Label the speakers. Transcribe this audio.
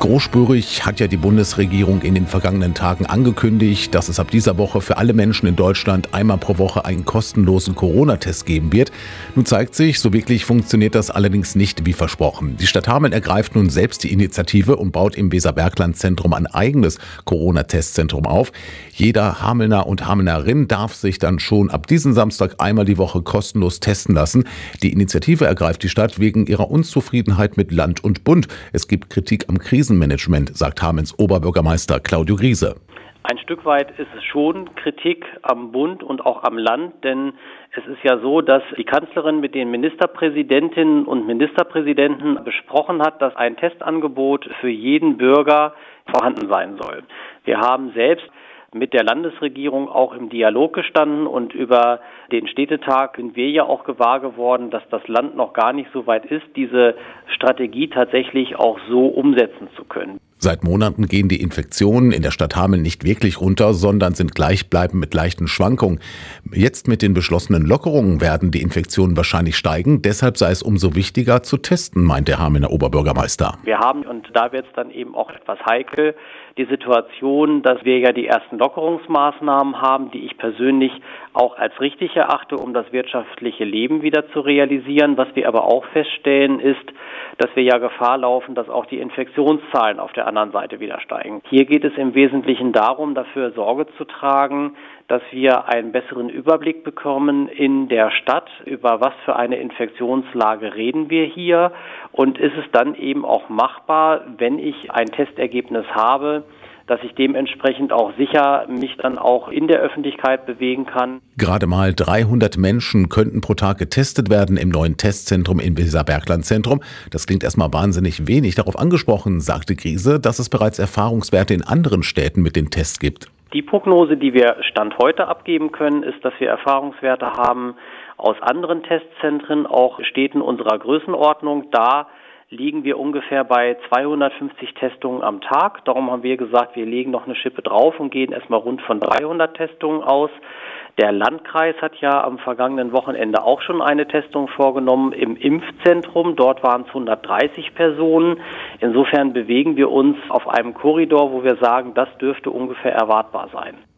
Speaker 1: Großspurig hat ja die Bundesregierung in den vergangenen Tagen angekündigt, dass es ab dieser Woche für alle Menschen in Deutschland einmal pro Woche einen kostenlosen Corona-Test geben wird. Nun zeigt sich, so wirklich funktioniert das allerdings nicht wie versprochen. Die Stadt Hameln ergreift nun selbst die Initiative und baut im Weserbergland-Zentrum ein eigenes Corona-Testzentrum auf. Jeder Hamelner und Hamelnerin darf sich dann schon ab diesem Samstag einmal die Woche kostenlos testen lassen. Die Initiative ergreift die Stadt wegen ihrer Unzufriedenheit mit Land und Bund. Es gibt Kritik am Krisenmanagement, sagt Hamelns Oberbürgermeister Claudio Griese.
Speaker 2: Ein Stück weit ist es schon Kritik am Bund und auch am Land, denn es ist ja so, dass die Kanzlerin mit den Ministerpräsidentinnen und Ministerpräsidenten besprochen hat, dass ein Testangebot für jeden Bürger vorhanden sein soll. Wir haben selbst mit der Landesregierung auch im Dialog gestanden und über den Städtetag sind wir ja auch gewahr geworden, dass das Land noch gar nicht so weit ist, diese Strategie tatsächlich auch so umsetzen zu können.
Speaker 1: Seit Monaten gehen die Infektionen in der Stadt Hameln nicht wirklich runter, sondern sind gleichbleibend mit leichten Schwankungen. Jetzt mit den beschlossenen Lockerungen werden die Infektionen wahrscheinlich steigen. Deshalb sei es umso wichtiger zu testen, meint der Hamelner Oberbürgermeister.
Speaker 2: Wir haben, und da wird es dann eben auch etwas heikel, die Situation, dass wir ja die ersten Lockerungsmaßnahmen haben, die ich persönlich auch als richtig erachte, um das wirtschaftliche Leben wieder zu realisieren. Was wir aber auch feststellen, ist, dass wir ja Gefahr laufen, dass auch die Infektionszahlen auf der anderen Seite wieder steigen. Hier geht es im Wesentlichen darum, dafür Sorge zu tragen, dass wir einen besseren Überblick bekommen in der Stadt, über was für eine Infektionslage reden wir hier und ist es dann eben auch machbar, wenn ich ein Testergebnis habe, dass ich dementsprechend auch sicher mich dann auch in der Öffentlichkeit bewegen kann.
Speaker 1: Gerade mal 300 Menschen könnten pro Tag getestet werden im neuen Testzentrum im Weserbergland-Zentrum. Das klingt erstmal wahnsinnig wenig. Darauf angesprochen sagte Griese, dass es bereits Erfahrungswerte in anderen Städten mit den Tests gibt.
Speaker 2: Die Prognose, die wir Stand heute abgeben können, ist, dass wir Erfahrungswerte haben aus anderen Testzentren, auch Städten unserer Größenordnung. Da liegen wir ungefähr bei 250 Testungen am Tag. Darum haben wir gesagt, wir legen noch eine Schippe drauf und gehen erstmal rund von 300 Testungen aus. Der Landkreis hat ja am vergangenen Wochenende auch schon eine Testung vorgenommen im Impfzentrum. Dort waren es 130 Personen. Insofern bewegen wir uns auf einem Korridor, wo wir sagen, das dürfte ungefähr erwartbar sein.